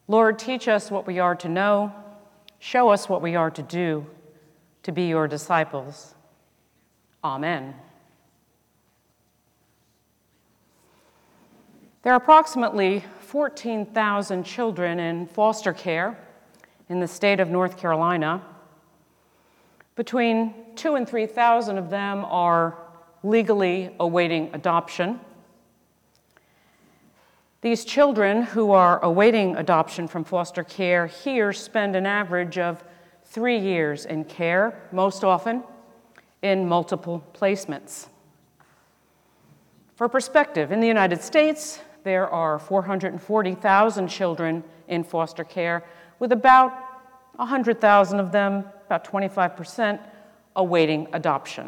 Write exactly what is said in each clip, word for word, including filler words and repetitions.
Lord, teach us what we are to know, show us what we are to do to be your disciples. Amen. There are approximately fourteen thousand children in foster care in the state of North Carolina. Between two and three thousand of them are legally awaiting adoption. These children who are awaiting adoption from foster care here spend an average of three years in care, most often in multiple placements. For perspective, in the United States, there are four hundred forty thousand children in foster care, with about one hundred thousand of them, about twenty-five percent, awaiting adoption.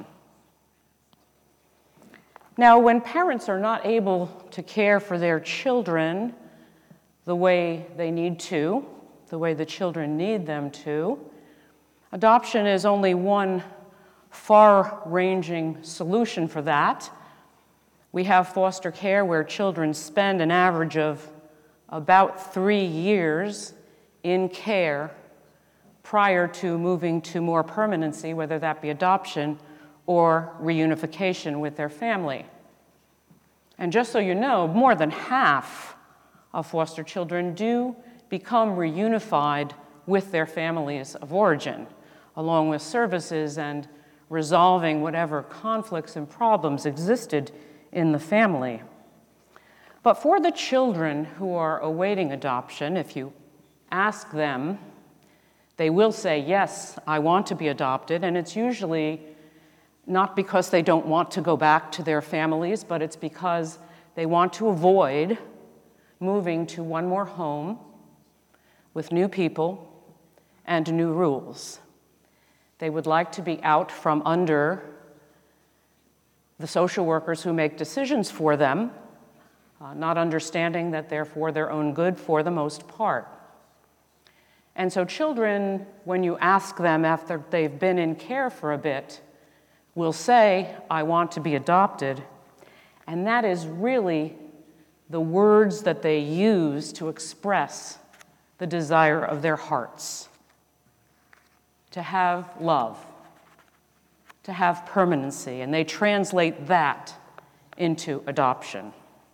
Now, when parents are not able to care for their children the way they need to, the way the children need them to, adoption is only one far-ranging solution for that. We have foster care where children spend an average of about three years in care prior to moving to more permanency, whether that be adoption or reunification with their family. And just so you know, more than half of foster children do become reunified with their families of origin, along with services and resolving whatever conflicts and problems existed in the family. But for the children who are awaiting adoption, if you ask them, they will say, yes, I want to be adopted, and it's usually not because they don't want to go back to their families, but it's because they want to avoid moving to one more home with new people and new rules. They would like to be out from under the social workers who make decisions for them, uh, not understanding that they're for their own good for the most part. And so children, when you ask them after they've been in care for a bit, will say, I want to be adopted. And that is really the words that they use to express the desire of their hearts. To have love, to have permanency, and they translate that into adoption.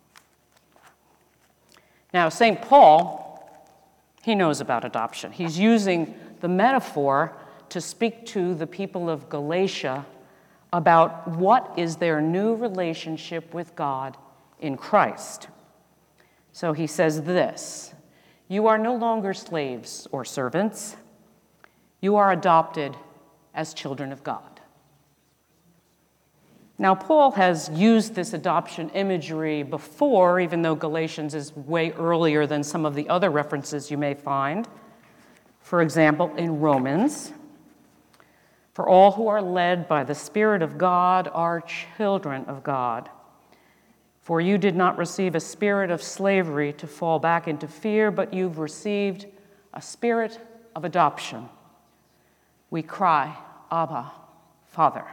Now, Saint Paul, he knows about adoption. He's using the metaphor to speak to the people of Galatia about what is their new relationship with God in Christ. So he says this, you are no longer slaves or servants. You are adopted as children of God. Now, Paul has used this adoption imagery before, even though Galatians is way earlier than some of the other references you may find. For example, in Romans, for all who are led by the Spirit of God are children of God. For you did not receive a spirit of slavery to fall back into fear, but you've received a spirit of adoption. We cry, Abba, Father.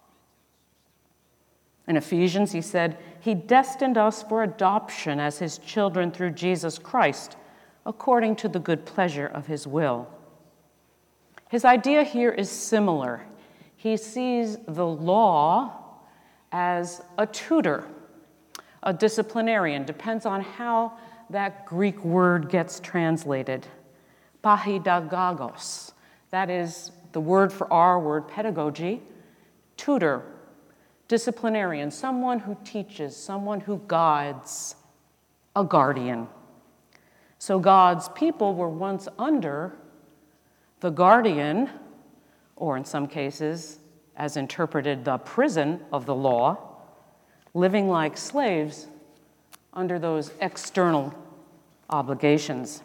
In Ephesians, he said, he destined us for adoption as his children through Jesus Christ, according to the good pleasure of his will. His idea here is similar. He sees the law as a tutor, a disciplinarian, depends on how that Greek word gets translated. Pahidagogos, that is the word for our word pedagogy, tutor, disciplinarian, someone who teaches, someone who guides, a guardian. So God's people were once under the guardian, or in some cases, as interpreted, the prison of the law, living like slaves under those external obligations.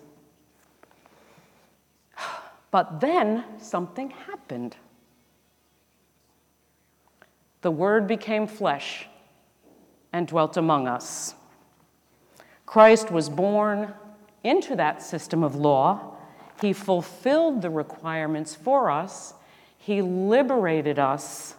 But then something happened. The Word became flesh and dwelt among us. Christ was born into that system of law. He fulfilled the requirements for us. He liberated us.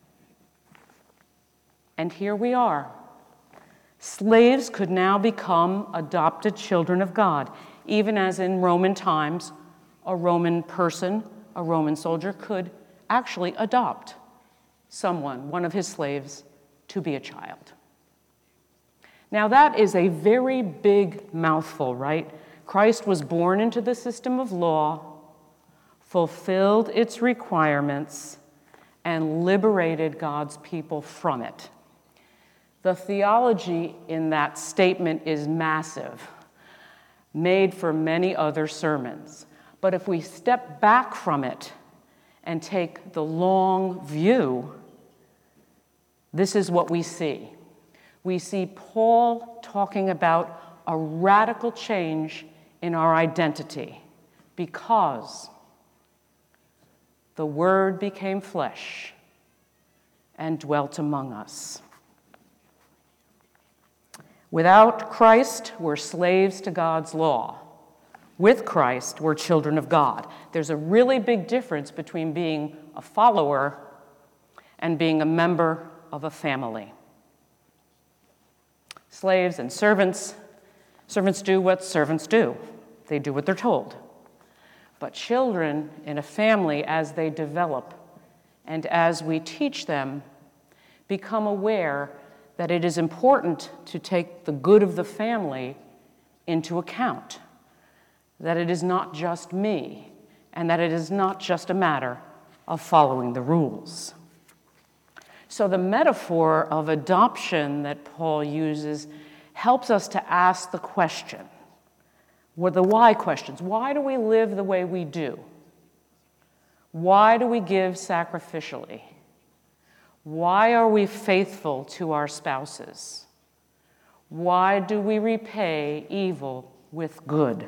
And here we are. Slaves could now become adopted children of God. even as in Roman times, a Roman person, a Roman soldier, could actually adopt someone, one of his slaves, to be a child. Now that is a very big mouthful, right? Christ was born into the system of law, fulfilled its requirements, and liberated God's people from it. The theology in that statement is massive, made for many other sermons. But if we step back from it and take the long view, this is what we see. We see Paul talking about a radical change in our identity because the Word became flesh and dwelt among us. Without Christ, we're slaves to God's law. With Christ, we're children of God. There's a really big difference between being a follower and being a member of a family. Slaves and servants, servants do what servants do. They do what they're told. But children in a family, as they develop and as we teach them, become aware that it is important to take the good of the family into account, that it is not just me, and that it is not just a matter of following the rules. So the metaphor of adoption that Paul uses helps us to ask the question, or the why questions. Why do we live the way we do? Why do we give sacrificially? Why are we faithful to our spouses? Why do we repay evil with good?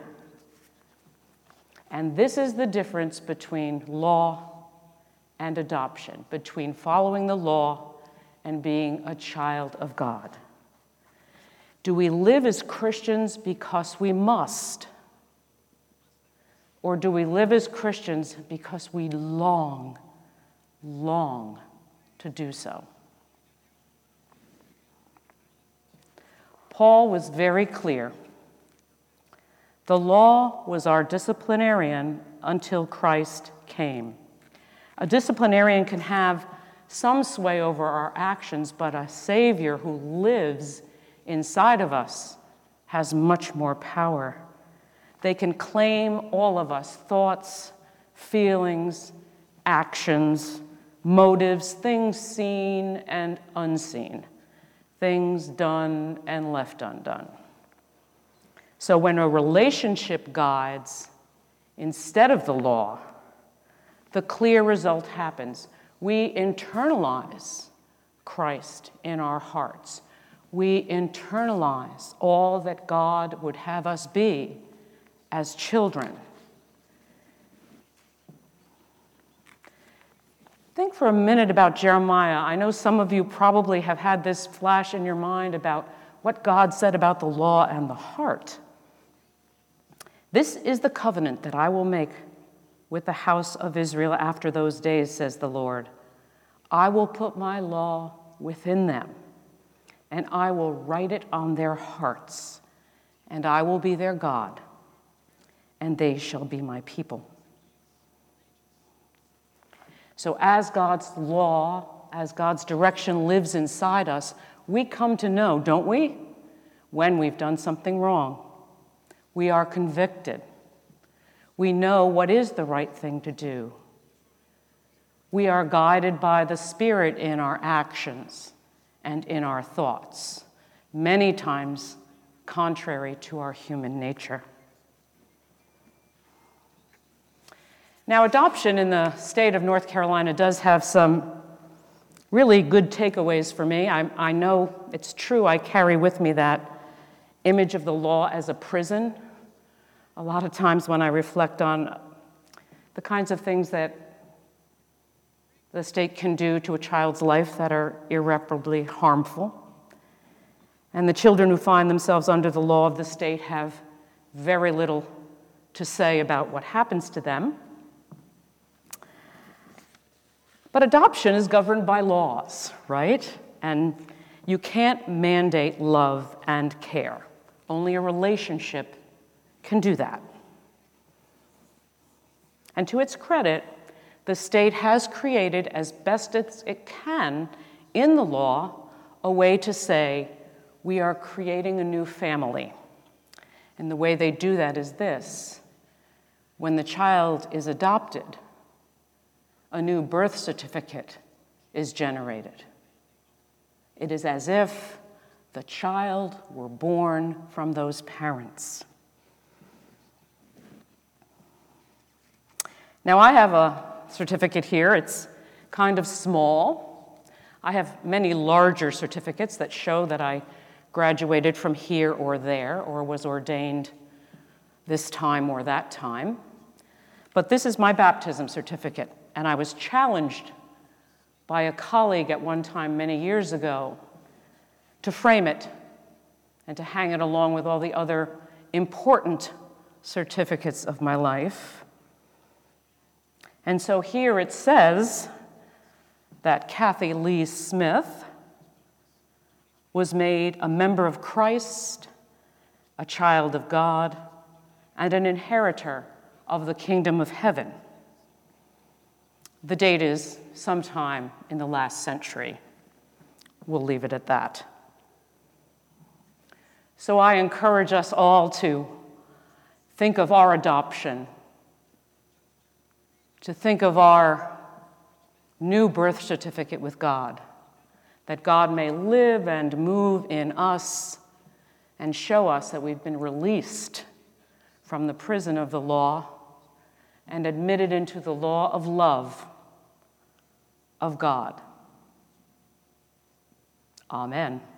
And this is the difference between law and adoption, between following the law and being a child of God. Do we live as Christians because we must? Or do we live as Christians because we long, long to do so? Paul was very clear. The law was our disciplinarian until Christ came. A disciplinarian can have some sway over our actions, but a Savior who lives inside of us has much more power. They can claim all of us, thoughts, feelings, actions, motives, things seen and unseen, things done and left undone. So when a relationship guides instead of the law, the clear result happens. We internalize Christ in our hearts. We internalize all that God would have us be as children. Think for a minute about Jeremiah. I know some of you probably have had this flash in your mind about what God said about the law and the heart. This is the covenant that I will make with the house of Israel after those days, says the Lord. I will put my law within them, and I will write it on their hearts, and I will be their God, and they shall be my people. So as God's law, as God's direction lives inside us, we come to know, don't we, when we've done something wrong. We are convicted. We know what is the right thing to do. We are guided by the Spirit in our actions and in our thoughts, many times contrary to our human nature. Now, adoption in the state of North Carolina does have some really good takeaways for me. I, I know it's true, I carry with me that image of the law as a prison. A lot of times when I reflect on the kinds of things that the state can do to a child's life that are irreparably harmful, and the children who find themselves under the law of the state have very little to say about what happens to them. But adoption is governed by laws, right? And you can't mandate love and care. Only a relationship can do that. And to its credit, the state has created, as best as it can in the law, a way to say, we are creating a new family. And the way they do that is this. When the child is adopted, a new birth certificate is generated. It is as if the child were born from those parents. Now, I have a certificate here. It's kind of small. I have many larger certificates that show that I graduated from here or there, or was ordained this time or that time. But this is my baptism certificate, and I was challenged by a colleague at one time many years ago to frame it and to hang it along with all the other important certificates of my life. And so here it says that Kathy Lee Smith was made a member of Christ, a child of God, and an inheritor of the kingdom of heaven. The date is sometime in the last century. We'll leave it at that. So I encourage us all to think of our adoption, to think of our new birth certificate with God, that God may live and move in us and show us that we've been released from the prison of the law and admitted into the law of love of God. Amen.